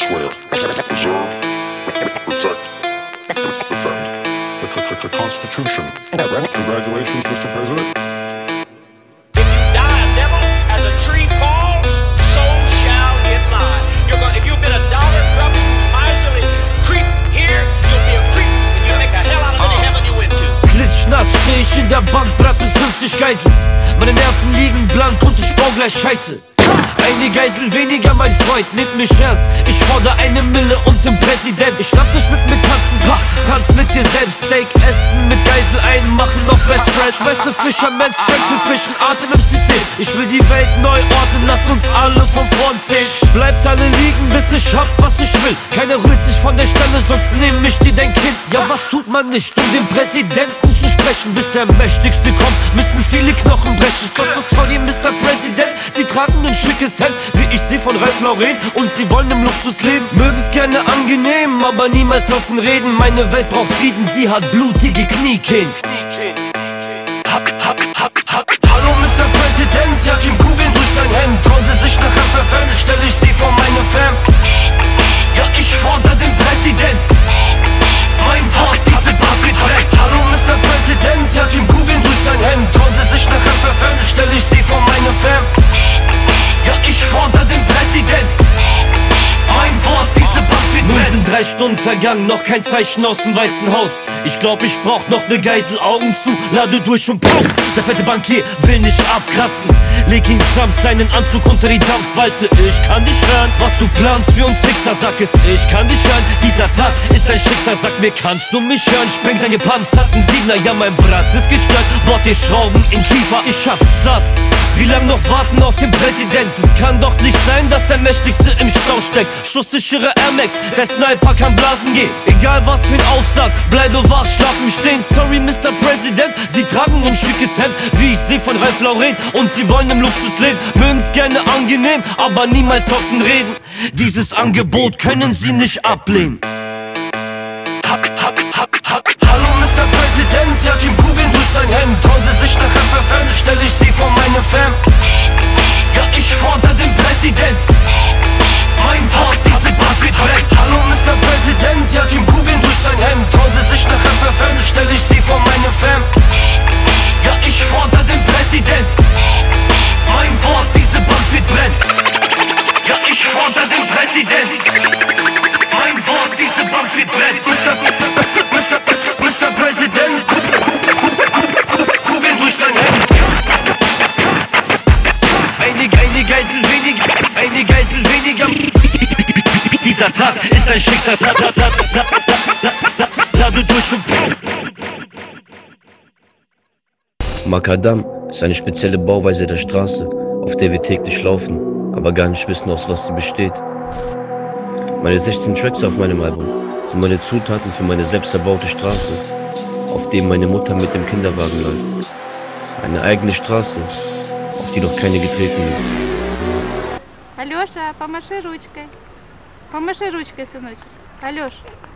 swear, preserve, protect, defend the Constitution. Congratulations, Mr. President. If you die a devil, as a tree falls, so shall it lie. If you've been a dollar-grubbing, miserly creep here, you'll be a creep, and you'll make a hell out of any heaven you went to. Klitschnass steh ich in der Bank, Blatt mit 50 Geiseln. Meine Nerven liegen blank und ich bau gleich Scheiße. Eine Geisel weniger, mein Freund, nimmt mich ernst. Ich fordere 1 Mille und den Präsident. Ich lass nicht mit mir tanzen, tanz mit dir selbst. Steak essen, mit Geisel einmachen, noch Best Friend. Schmeiß ne Fischermans Frank für frischen Atem im System. Ich will die Welt neu ordnen, lasst uns alle von vorn zählen. Bleibt alle liegen, bis ich hab, was ich will. Keiner rührt sich von der Stelle, sonst nehm ich dir dein Kind. Ja, was tut man nicht, um den Präsidenten zu sprechen? Bis der Mächtigste kommt, müssen viele Knochen brechen. So sorry, Mr. President, sie tragen ein schickes Hemd, wie ich sie von Ralph Lauren, und sie wollen im Luxus leben. Mögen's gerne angenehm, aber niemals offen reden. Meine Welt braucht Frieden, sie hat blutige Kniekehlen. Hallo Mr. President, jag ihm Kugeln durch sein Hemd. Trauen Sie sich nach FFM, stell ich sie vor meine Fam. Ja, ich fordere den Präsident. Mein Wort, diese Bar wird weg. Hallo Mr. President, jag ihm Kugeln durch sein Hemd. Trauen Sie sich nach FFM, stell ich sie vor meine Fam. Ja, ich fordere den Präsident. Mein Wort, diese Bank wird brennen. Nun sind 3 Stunden vergangen, noch kein Zeichen aus dem Weißen Haus. Ich glaub, ich brauch noch ne Geisel, Augen zu, lade durch und pow. Der fette Bankier will nicht abkratzen. Leg ihn samt seinen Anzug unter die Dampfwalze. Ich kann dich hören, was du planst für uns Fixer, sag es, ich kann dich hören. Dieser Tag ist ein Schicksal, sag mir, kannst du mich hören? Spreng sein gepanzerten 7er, ja mein Brat ist gestört. Bohrt dir Schrauben in Kiefer, ich hab's satt. Wie lang noch warten auf den Präsident? Es kann doch nicht sein, dass der Mächtigste im Stau steckt. Schusssichere Air Max, der Sniper kann blasen gehen. Egal was für ein Aufsatz, bleibe wach, schlaf im Stehen. Sorry Mr. President, sie tragen ein schickes Hemd, wie ich seh von Ralph Lauren, und sie wollen im Luxus leben. Mögen's gerne angenehm, aber niemals offen reden. Dieses Angebot können sie nicht ablehnen. Hallo Mr. President, jag ihm Kugeln durch sein Hemd. Trauen Sie sich nach FFM, stell ich sie vor meine Fam. Ja, ich fordere den Präsident. Mein Wort, diese Bank wird weg. Hallo Mr. President, jag ihm Kugeln durch sein Hemd. Trauen Sie sich nach FFM, stell ich sie vor meine Fam. Ja, ich fordere den Präsident. Mein Wort, diese Bank wird brennen. Ja, ich fordere den Präsident. Mein Wort, diese Bank wird brennen. Mr. President, Kugeln durch sein Hemd. Eine Geisel weniger. Dieser Tag ist ein Schicksal. Lade durch und Makadam ist eine spezielle Bauweise der Straße, auf der wir täglich laufen, aber gar nicht wissen, aus was sie besteht. Meine 16 Tracks auf meinem Album sind meine Zutaten für meine selbst erbaute Straße, auf der meine Mutter mit dem Kinderwagen läuft. Eine eigene Straße, auf die noch keine getreten ist. Алёша, помаши ручкой. Помаши ручкой, сыночек. Алёш.